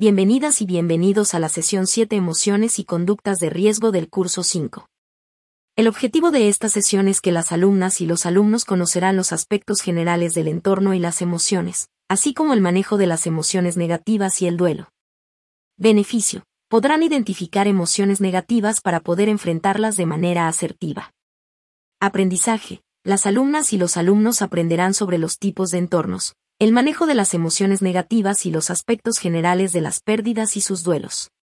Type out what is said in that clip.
Bienvenidas y bienvenidos a la sesión 7 Emociones y conductas de riesgo del curso 5. El objetivo de esta sesión es que las alumnas y los alumnos conocerán los aspectos generales del entorno y las emociones, así como el manejo de las emociones negativas y el duelo. Beneficio: podrán identificar emociones negativas para poder enfrentarlas de manera asertiva. Aprendizaje: las alumnas y los alumnos aprenderán sobre los tipos de entornos, el manejo de las emociones negativas y los aspectos generales de las pérdidas y sus duelos.